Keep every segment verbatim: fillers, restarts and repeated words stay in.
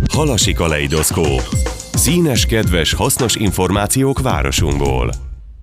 Halasi kaleidoszkóp. Színes, kedves, hasznos információk városunkból.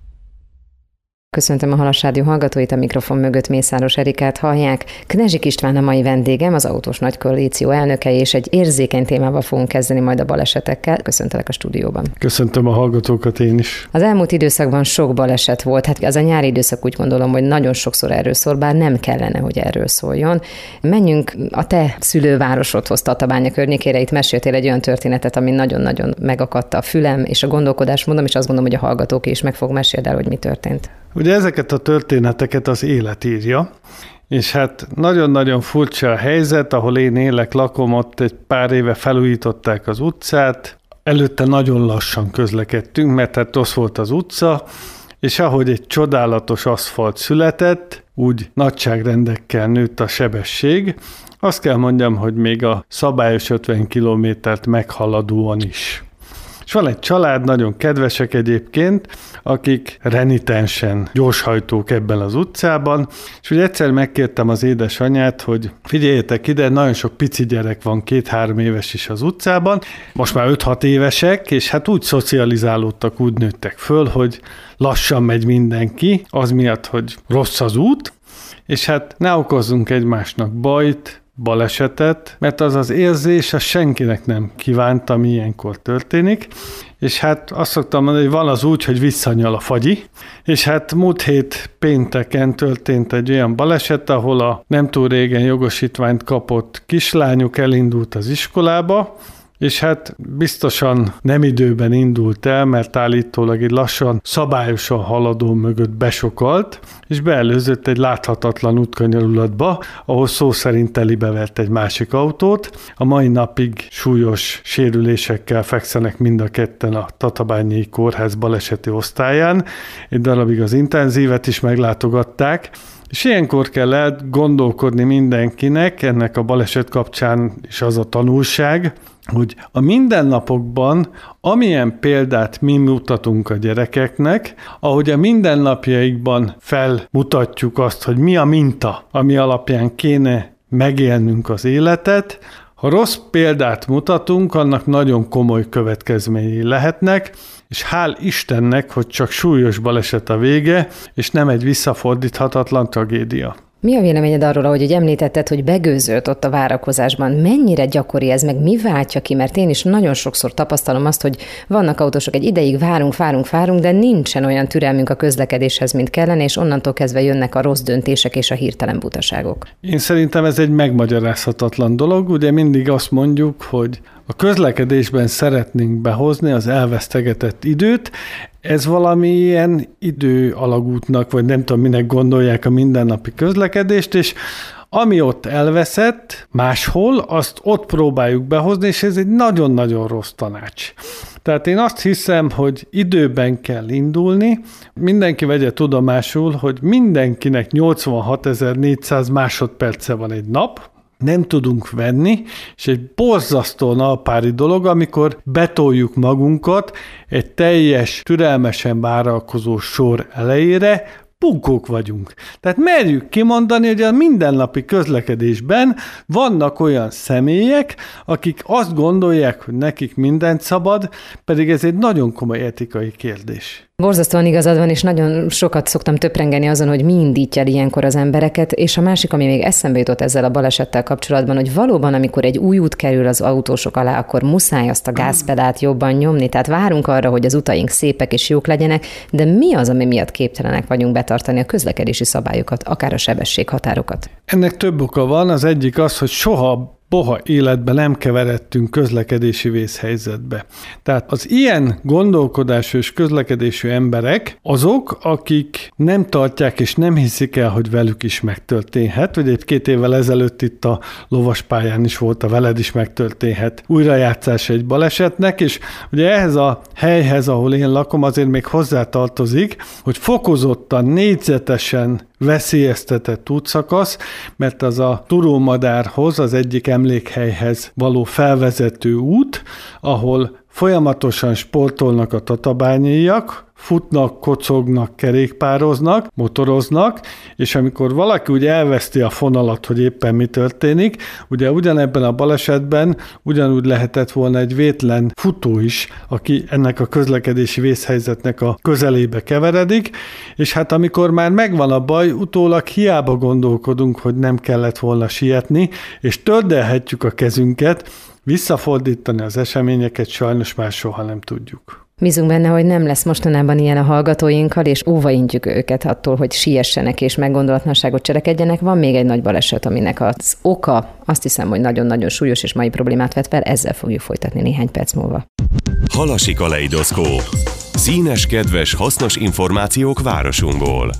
Köszöntöm a Halas Rádió hallgatóit, a mikrofon mögött Mészáros Erikát hallják. Knezsik István a mai vendégem, az Autós Nagy Koalíció elnöke, és egy érzékeny témával fogunk kezdeni majd a balesetekkel. Köszöntelek a stúdióban. Köszöntöm a hallgatókat én is. Az elmúlt időszakban sok baleset volt, hát az a nyári időszak úgy gondolom, hogy nagyon sokszor erről szól, bár nem kellene, hogy erről szóljon. Menjünk a te szülővárosodhoz, Tatabánya környékére. Itt meséltél egy olyan történetet, ami nagyon-nagyon megakadta a fülem, és a gondolkodásmódom, és azt gondolom, hogy a hallgatók is meg fog mesélni el, hogy mi történt. Ugye ezeket a történeteket az élet írja, és hát nagyon-nagyon furcsa a helyzet, ahol én élek, lakom, ott egy pár éve felújították az utcát, előtte nagyon lassan közlekedtünk, mert hát rossz volt az utca, és ahogy egy csodálatos aszfalt született, úgy nagyságrendekkel nőtt a sebesség. Azt kell mondjam, hogy még a szabályos ötven kilométert meghaladóan is. És van egy család, nagyon kedvesek egyébként, akik renitensen gyorshajtók ebben az utcában, és ugye egyszer megkértem az édesanyját, hogy figyeljetek ide, nagyon sok pici gyerek van, két-három éves is az utcában, most már öt-hat évesek, és hát úgy szocializálódtak, úgy nőttek föl, hogy lassan megy mindenki, az miatt, hogy rossz az út, és hát ne okozzunk egymásnak bajt, balesetet, mert az az érzés, az senkinek nem kívánt, ami ilyenkor történik, és hát azt szoktam mondani, hogy van az úgy, hogy visszanyal a fagyi, és hát múlt hét pénteken történt egy olyan baleset, ahol a nem túl régen jogosítványt kapott kislányuk elindult az iskolába, és hát biztosan nem időben indult el, mert állítólag egy lassan, szabályosan haladó mögött besokalt, és beelőzött egy láthatatlan útkanyarulatba, ahol szó szerint telibevert egy másik autót. A mai napig súlyos sérülésekkel fekszenek mind a ketten a Tatabányai Kórház baleseti osztályán. Egy darabig az intenzívet is meglátogatták, és ilyenkor kell lehet gondolkodni mindenkinek, ennek a baleset kapcsán is az a tanulság, hogy a mindennapokban amilyen példát mi mutatunk a gyerekeknek, ahogy a mindennapjaikban felmutatjuk azt, hogy mi a minta, ami alapján kéne megélnünk az életet, ha rossz példát mutatunk, annak nagyon komoly következményei lehetnek, és hál' Istennek, hogy csak súlyos baleset a vége, és nem egy visszafordíthatatlan tragédia. Mi a véleményed arról, ahogy úgy említetted, hogy begőzölt ott a várakozásban? Mennyire gyakori ez, meg mi váltja ki? Mert én is nagyon sokszor tapasztalom azt, hogy vannak autósok, egy ideig várunk, várunk, várunk, de nincsen olyan türelmünk a közlekedéshez, mint kellene, és onnantól kezdve jönnek a rossz döntések és a hirtelen butaságok. Én szerintem ez egy megmagyarázhatatlan dolog. Ugye mindig azt mondjuk, hogy a közlekedésben szeretnénk behozni az elvesztegetett időt. Ez valami ilyen időalagútnak, vagy nem tudom, minek gondolják a mindennapi közlekedést, és ami ott elveszett máshol, azt ott próbáljuk behozni, és ez egy nagyon-nagyon rossz tanács. Tehát én azt hiszem, hogy időben kell indulni, mindenki vegye tudomásul, hogy mindenkinek nyolcvanhatezer-négyszáz másodperce van egy nap, nem tudunk venni, és egy borzasztó nalpári dolog, amikor betoljuk magunkat egy teljes, türelmesen várakozó sor elejére, punkók vagyunk. Tehát merjük kimondani, hogy a mindennapi közlekedésben vannak olyan személyek, akik azt gondolják, hogy nekik mindent szabad, pedig ez egy nagyon komoly etikai kérdés. Borzasztóan igazad van, és nagyon sokat szoktam töprengeni azon, hogy mi indítja el ilyenkor az embereket, és a másik, ami még eszembe jutott ezzel a balesettel kapcsolatban, hogy valóban, amikor egy új út kerül az autósok alá, akkor muszáj azt a gázpedált jobban nyomni, tehát várunk arra, hogy az utaink szépek és jók legyenek, de mi az, ami miatt képtelenek vagyunk betartani a közlekedési szabályokat, akár a sebességhatárokat? Ennek több oka van, az egyik az, hogy soha Boha életben nem keveredtünk közlekedési vészhelyzetbe. Tehát az ilyen gondolkodású és közlekedésű emberek azok, akik nem tartják és nem hiszik el, hogy velük is megtörténhet. Ugye egy két évvel ezelőtt itt a lovaspályán is volt, a veled is megtörténhet újrajátszás egy balesetnek, és ugye ehhez a helyhez, ahol én lakom, azért még hozzátartozik, hogy fokozottan, négyzetesen veszélyeztetett útszakasz, mert az a Turómadárhoz, az egyik emlékhelyhez való felvezető út, ahol folyamatosan sportolnak a tatabányaiak, futnak, kocognak, kerékpároznak, motoroznak, és amikor valaki úgy elveszti a fonalat, hogy éppen mi történik, ugye ugyanebben a balesetben ugyanúgy lehetett volna egy vétlen futó is, aki ennek a közlekedési vészhelyzetnek a közelébe keveredik, és hát amikor már megvan a baj, utólag hiába gondolkodunk, hogy nem kellett volna sietni, és tördelhetjük a kezünket, visszafordítani az eseményeket sajnos már soha nem tudjuk. Bízunk benne, hogy nem lesz mostanában ilyen a hallgatóinkkal, és óvaintjük őket attól, hogy siessenek és meggondolatlanságot cselekedjenek. Van még egy nagy baleset, aminek az oka, azt hiszem, hogy nagyon-nagyon súlyos és mai problémát vet fel, ezzel fogjuk folytatni néhány perc múlva. Halasi kaleidoszkóp. Színes, kedves, hasznos információk városunkból.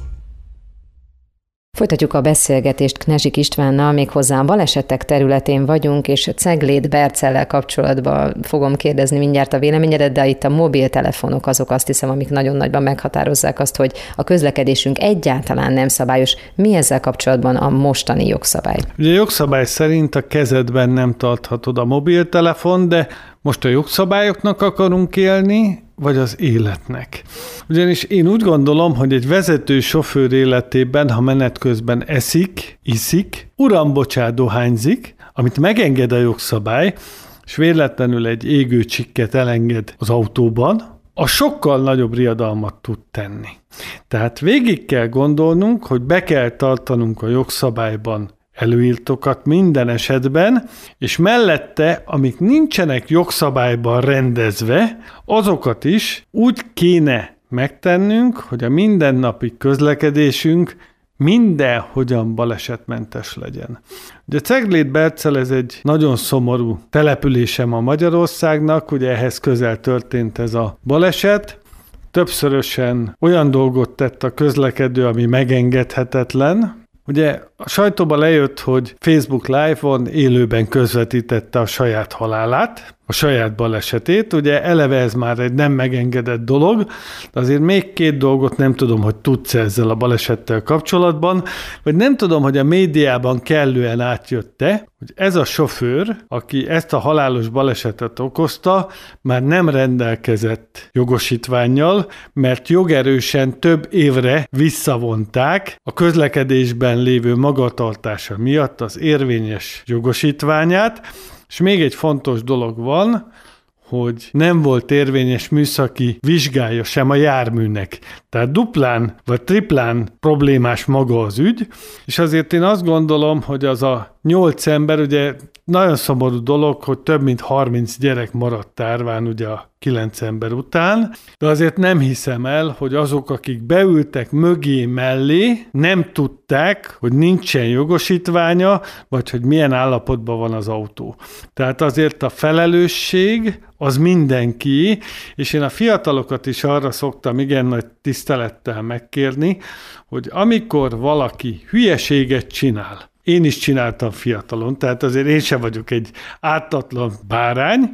Folytatjuk a beszélgetést Knezsik Istvánnal, méghozzá a balesetek területén vagyunk, és Cegléd Bercellel kapcsolatban fogom kérdezni mindjárt a véleményedet, de itt a mobiltelefonok azok, azt hiszem, amik nagyon nagyban meghatározzák azt, hogy a közlekedésünk egyáltalán nem szabályos. Mi ezzel kapcsolatban a mostani jogszabály? Ugye a jogszabály szerint a kezedben nem tarthatod a mobiltelefon, de most a jogszabályoknak akarunk élni, vagy az életnek. Ugyanis én úgy gondolom, hogy egy vezető sofőr életében, ha menet közben eszik, iszik, uram, bocsát, dohányzik, amit megenged a jogszabály, és véletlenül egy égő csikket elenged az autóban, a sokkal nagyobb riadalmat tud tenni. Tehát végig kell gondolnunk, hogy be kell tartanunk a jogszabályban előírtokat minden esetben, és mellette, amik nincsenek jogszabályban rendezve, azokat is úgy kéne megtennünk, hogy a mindennapi közlekedésünk mindenhogyan balesetmentes legyen. Ugye Cegléd Bercel ez egy nagyon szomorú települése ma Magyarországnak, ugye ehhez közel történt ez a baleset, többszörösen olyan dolgot tett a közlekedő, ami megengedhetetlen. Ugye a sajtóba lejött, hogy Facebook Live-on élőben közvetítette a saját halálát, a saját balesetét. Ugye eleve ez már egy nem megengedett dolog, de azért még két dolgot nem tudom, hogy tudsz ezzel a balesettel kapcsolatban, vagy nem tudom, hogy a médiában kellően átjött-e, hogy ez a sofőr, aki ezt a halálos balesetet okozta, már nem rendelkezett jogosítvánnyal, mert jogerősen több évre visszavonták a közlekedésben lévő magatartása miatt az érvényes jogosítványát, és még egy fontos dolog van, hogy nem volt érvényes műszaki vizsgája sem a járműnek. Tehát duplán vagy triplán problémás maga az ügy, és azért én azt gondolom, hogy az a nyolc ember, ugye nagyon szomorú dolog, hogy több mint harminc gyerek maradt tárván ugye a kilenc ember után, de azért nem hiszem el, hogy azok, akik beültek mögé mellé, nem tudták, hogy nincsen jogosítványa, vagy hogy milyen állapotban van az autó. Tehát azért a felelősség az mindenki, és én a fiatalokat is arra szoktam igen nagy tisztelettel megkérni, hogy amikor valaki hülyeséget csinál, én is csináltam fiatalon, tehát azért én sem vagyok egy ártatlan bárány,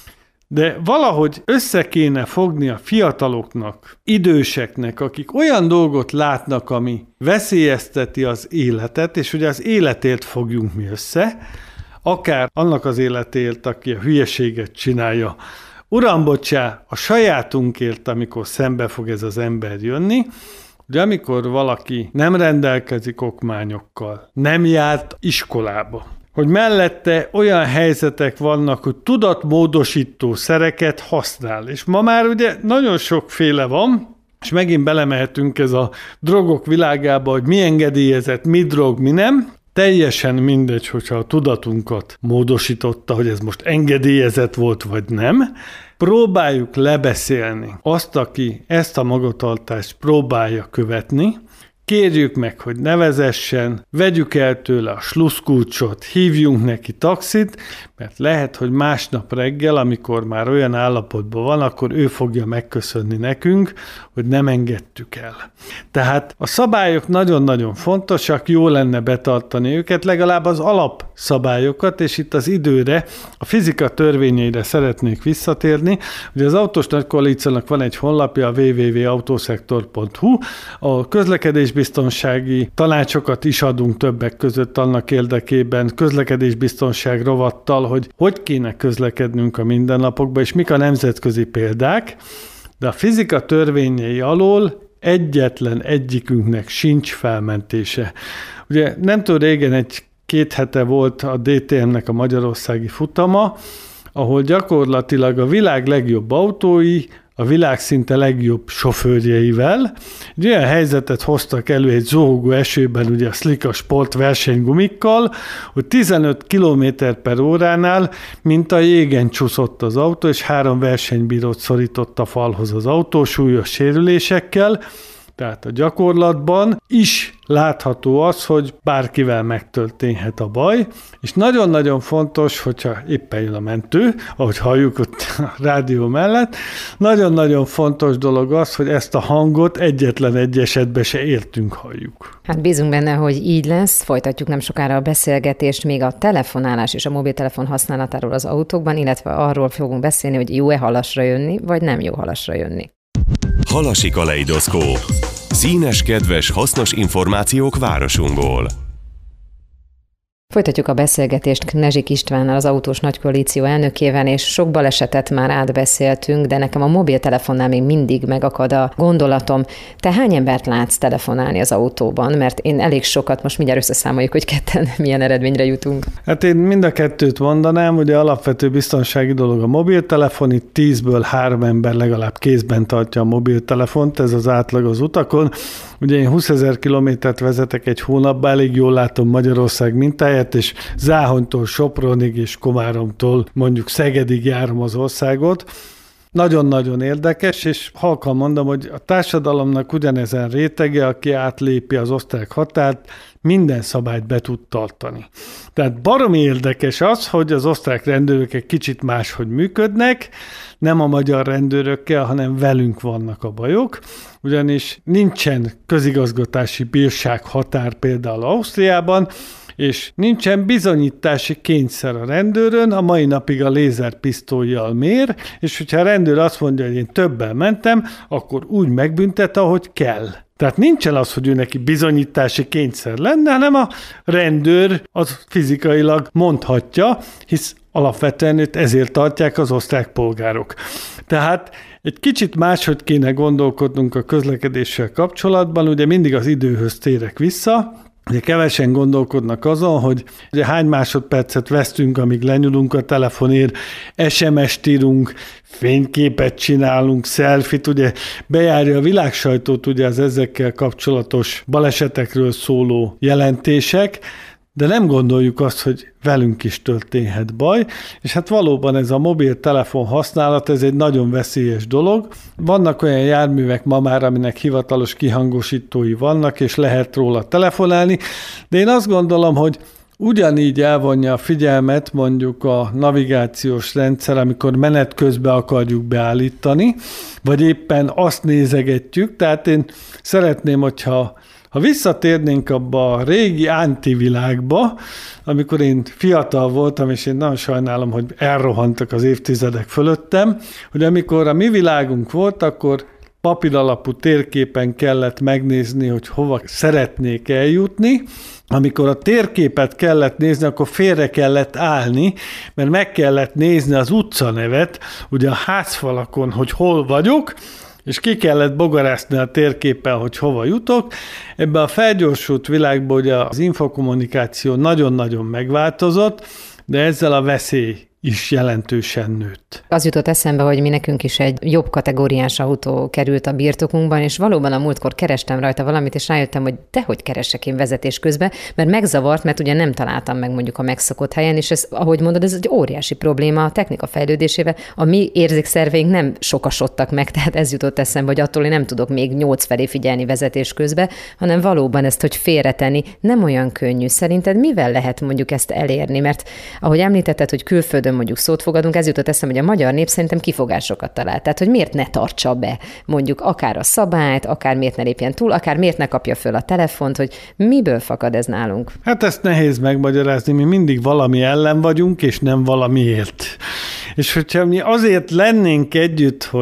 de valahogy össze kéne fogni a fiataloknak, időseknek, akik olyan dolgot látnak, ami veszélyezteti az életet, és ugye az életért fogjunk mi össze, akár annak az életért, aki a hülyeséget csinálja. Uram, bocsá, a sajátunkért, amikor szembe fog ez az ember jönni, de amikor valaki nem rendelkezik okmányokkal, nem járt iskolába, hogy mellette olyan helyzetek vannak, hogy tudatmódosító szereket használ. És ma már ugye nagyon sokféle van, és megint belemehetünk ez a drogok világába, hogy mi engedélyezett, mi drog, mi nem. Teljesen mindegy, hogyha a tudatunkat módosította, hogy ez most engedélyezett volt, vagy nem. Próbáljuk lebeszélni azt, aki ezt a magatartást próbálja követni, kérjük meg, hogy ne vezessen, vegyük el tőle a sluszkulcsot, hívjunk neki taxit, mert lehet, hogy másnap reggel, amikor már olyan állapotban van, akkor ő fogja megköszönni nekünk, hogy nem engedtük el. Tehát a szabályok nagyon-nagyon fontosak, jó lenne betartani őket, legalább az alapszabályokat, és itt az időre, a fizika törvényeire szeretnék visszatérni. Ugye az Autós Nagykoalíciónak van egy honlapja, a double-u double-u double-u pont autoszektor pont hu, a közlekedésbiztonsági tanácsokat is adunk többek között annak érdekében, közlekedésbiztonság rovattal, hogy hogy kéne közlekednünk a mindennapokban, és mik a nemzetközi példák. de a fizika törvényei alól egyetlen egyikünknek sincs felmentése. Ugye nem túl régen egy két hete volt a dé té em-nek a magyarországi futama, ahol gyakorlatilag a világ legjobb autói, a világ szinte legjobb sofőrjeivel. Egy olyan helyzetet hoztak elő egy zúgó esőben, ugye a Slicka Sport versenygumikkal, hogy tizenöt kilométer per óránál, mint a jégen csúszott az autó, és három versenybírót szorított a falhoz az autó súlyos sérülésekkel. Tehát a gyakorlatban is látható az, hogy bárkivel megtörténhet a baj, és nagyon-nagyon fontos, hogyha éppen jön a mentő, ahogy halljuk ott a rádió mellett, nagyon-nagyon fontos dolog az, hogy ezt a hangot egyetlen egy esetben se értünk, halljuk. Hát bízunk benne, hogy így lesz. Folytatjuk nem sokára a beszélgetést még a telefonálás és a mobiltelefon használatáról az autókban, illetve arról fogunk beszélni, hogy jó-e halasra jönni, vagy nem jó halasra jönni. Halasi kaleidoszkóp. Színes, kedves, hasznos információk városunkból. Folytatjuk a beszélgetést Knezsik Istvánnal, az Autós Nagykoalíció elnökével, és sok balesetet már átbeszéltünk, de nekem a mobiltelefonnál még mindig megakad a gondolatom. Te hány embert látsz telefonálni az autóban? Mert én elég sokat, most mindjárt összeszámoljuk, hogy ketten milyen eredményre jutunk. Hát én mind a kettőt mondanám, ugye alapvető biztonsági dolog a mobiltelefon, itt tízből három ember legalább kézben tartja a mobiltelefont, ez az átlag az utakon. Ugye én húszezer kilométert vezetek egy hónapban, elég jól látom Magyarország mintáját, és Záhonytól Sopronig és Komáromtól mondjuk Szegedig járom az országot. Nagyon-nagyon érdekes, és halkan mondom, hogy a társadalomnak ugyanezen rétege, aki átlépi az osztrák határt, minden szabályt be tud tartani. Tehát baromi érdekes az, hogy az osztrák rendőrök egy kicsit máshogy működnek, nem a magyar rendőrökkel, hanem velünk vannak a bajok, ugyanis nincsen közigazgatási bírság határ például Ausztriában, és nincsen bizonyítási kényszer a rendőrön, a mai napig a lézerpisztollyal mér, és hogyha a rendőr azt mondja, hogy én többel mentem, akkor úgy megbüntet, ahogy kell. Tehát nincsen az, hogy ő neki bizonyítási kényszer lenne, hanem a rendőr az fizikailag mondhatja, hisz alapvetően ezért tartják az osztrák polgárok. Tehát egy kicsit máshogy kéne gondolkodnunk a közlekedéssel kapcsolatban, ugye mindig az időhöz térek vissza. Ugye kevesen gondolkodnak azon, hogy ugye hány másodpercet vesztünk, amíg lenyúlunk a telefonért, es em est írunk, fényképet csinálunk, selfit, ugye bejárja a világsajtót ugye az ezekkel kapcsolatos balesetekről szóló jelentések, de nem gondoljuk azt, hogy velünk is történhet baj, és hát valóban ez a mobiltelefon használat, ez egy nagyon veszélyes dolog. Vannak olyan járművek ma már, aminek hivatalos kihangosítói vannak, és lehet róla telefonálni, de én azt gondolom, hogy ugyanígy elvonja a figyelmet mondjuk a navigációs rendszer, amikor menet közben akarjuk beállítani, vagy éppen azt nézegetjük, tehát én szeretném, hogyha Ha visszatérnénk abba a régi antivilágba, amikor én fiatal voltam, és én nagyon sajnálom, hogy elrohantak az évtizedek fölöttem, hogy amikor a mi világunk volt, akkor papíralapú térképen kellett megnézni, hogy hova szeretnék eljutni. Amikor a térképet kellett nézni, akkor félre kellett állni, mert meg kellett nézni az utcanevet, ugye a házfalakon, hogy hol vagyok, és ki kellett bogarászni a térképpel, hogy hova jutok. Ebben a felgyorsult világban ugye az infokommunikáció nagyon-nagyon megváltozott, de ezzel a veszély is jelentősen nőtt. Az jutott eszembe, hogy mi nekünk is egy jobb kategóriás autó került a birtokunkban, és valóban a múltkor kerestem rajta valamit, és rájöttem, hogy dehogy keresek én vezetés közben, mert megzavart, mert ugye nem találtam meg mondjuk a megszokott helyen, és ez, ahogy mondod, ez egy óriási probléma a technika fejlődésével. A mi érzékszerveink nem sokasodtak meg, tehát ez jutott eszembe, hogy attól én nem tudok még nyolc felé figyelni vezetés közben, hanem valóban ezt, hogy félretenni, nem olyan könnyű. Szerinted mivel lehet mondjuk ezt elérni? Mert ahogy említetted, hogy külföldön mondjuk szót fogadunk, ez jutott eszembe, hogy a magyar nép szerintem kifogásokat talált. Tehát, hogy miért ne tartsa be mondjuk akár a szabályt, akár miért ne lépjen túl, akár miért ne kapja föl a telefont, hogy miből fakad ez nálunk? Hát ezt nehéz megmagyarázni, mi mindig valami ellen vagyunk, és nem valamiért. És hogyha mi azért lennénk együtt, hogy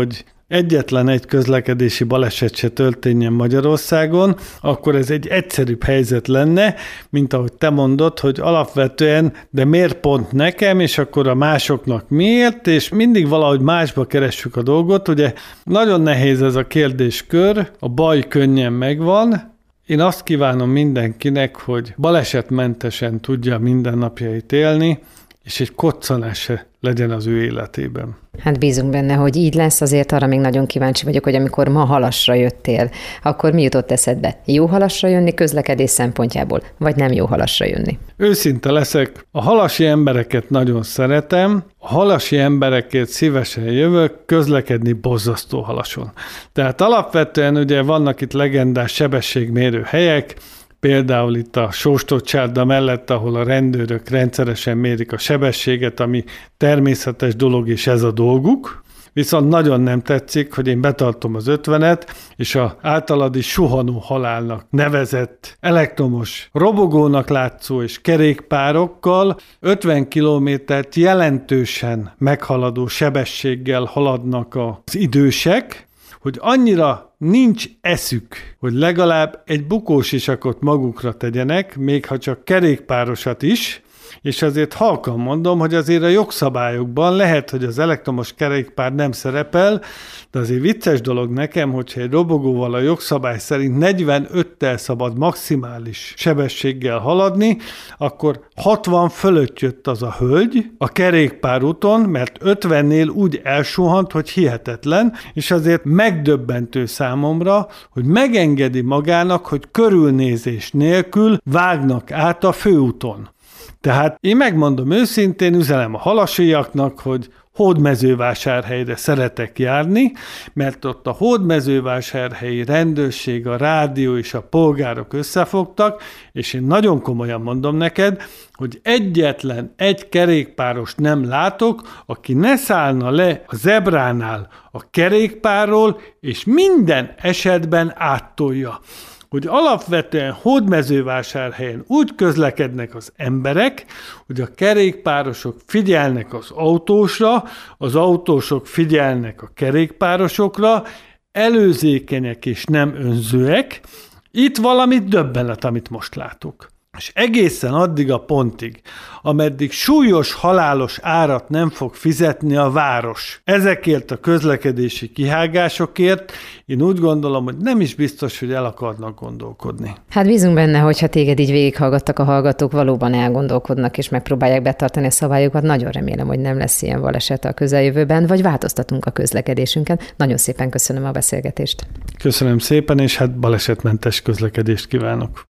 egyetlen egy közlekedési baleset se történjen Magyarországon, akkor ez egy egyszerűbb helyzet lenne, mint ahogy te mondod, hogy alapvetően, de miért pont nekem, és akkor a másoknak miért, és mindig valahogy másba keressük a dolgot. Ugye nagyon nehéz ez a kérdéskör, a baj könnyen megvan. Én azt kívánom mindenkinek, hogy balesetmentesen tudja mindennapjait élni, és egy koccanás se legyen az ő életében. Hát bízunk benne, hogy így lesz, azért arra még nagyon kíváncsi vagyok, hogy amikor ma halasra jöttél, akkor mi jutott eszedbe? Jó halasra jönni közlekedés szempontjából, vagy nem jó halasra jönni? Őszinte leszek, a halasi embereket nagyon szeretem, a halasi emberekért szívesen jövök, közlekedni borzasztó halason. Tehát alapvetően ugye vannak itt legendás sebességmérő helyek, például itt a Sóstócsárda mellett, ahol a rendőrök rendszeresen mérik a sebességet, ami természetes dolog, és ez a dolguk. Viszont nagyon nem tetszik, hogy én betartom az ötvenet, és az általad is suhanó halálnak nevezett elektromos robogónak látszó és kerékpárokkal ötven kilométert jelentősen meghaladó sebességgel haladnak az idősek, hogy annyira nincs eszük, hogy legalább egy bukósisakot magukra tegyenek, még ha csak kerékpárosat is, és azért halkan mondom, hogy azért a jogszabályokban lehet, hogy az elektromos kerékpár nem szerepel, de azért vicces dolog nekem, hogyha egy robogóval a jogszabály szerint negyvenöttel szabad maximális sebességgel haladni, akkor hatvan fölött jött az a hölgy a kerékpárúton, mert ötvennél úgy elsuhant, hogy hihetetlen, és azért megdöbbentő számomra, hogy megengedi magának, hogy körülnézés nélkül vágnak át a főúton. Tehát én megmondom őszintén, üzenem a halasiaknak, hogy Hódmezővásárhelyre szeretek járni, mert ott a hódmezővásárhelyi rendőrség, a rádió és a polgárok összefogtak, és én nagyon komolyan mondom neked, hogy egyetlen egy kerékpáros nem látok, aki ne szállna le a zebránál a kerékpárról, és minden esetben áttolja. Hogy alapvetően Hódmezővásárhelyen úgy közlekednek az emberek, hogy a kerékpárosok figyelnek az autósra, az autósok figyelnek a kerékpárosokra, előzékenyek és nem önzőek. Itt valami döbbenet, amit most látok. És egészen addig a pontig, ameddig súlyos halálos árat nem fog fizetni a város ezekért a közlekedési kihágásokért, én úgy gondolom, hogy nem is biztos, hogy el akarnak gondolkodni. Hát bízunk benne, hogyha téged így végighallgattak a hallgatók, valóban elgondolkodnak és megpróbálják betartani a szabályokat. Nagyon remélem, hogy nem lesz ilyen baleset a közeljövőben, vagy változtatunk a közlekedésünken. Nagyon szépen köszönöm a beszélgetést. Köszönöm szépen, és hát balesetmentes közlekedést kívánok.